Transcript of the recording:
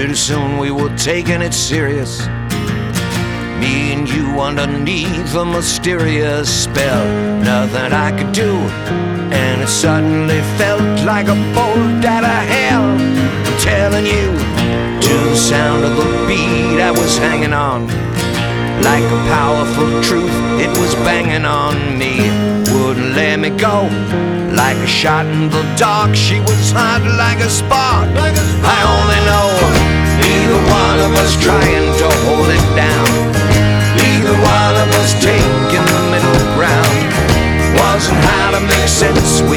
Pretty soon we were taking it serious, me and you underneath a mysterious spell. Nothing I could do, and it suddenly felt like a bolt out of hell. I'm telling you, to the sound of the beat I was hanging on. Like a powerful truth, it was banging on me. Wouldn't let me go. Like a shot in the dark, she was hot like a spark. I only know neither one of us trying to hold it down. Neither one of us taking the middle ground. Wasn't how to make sense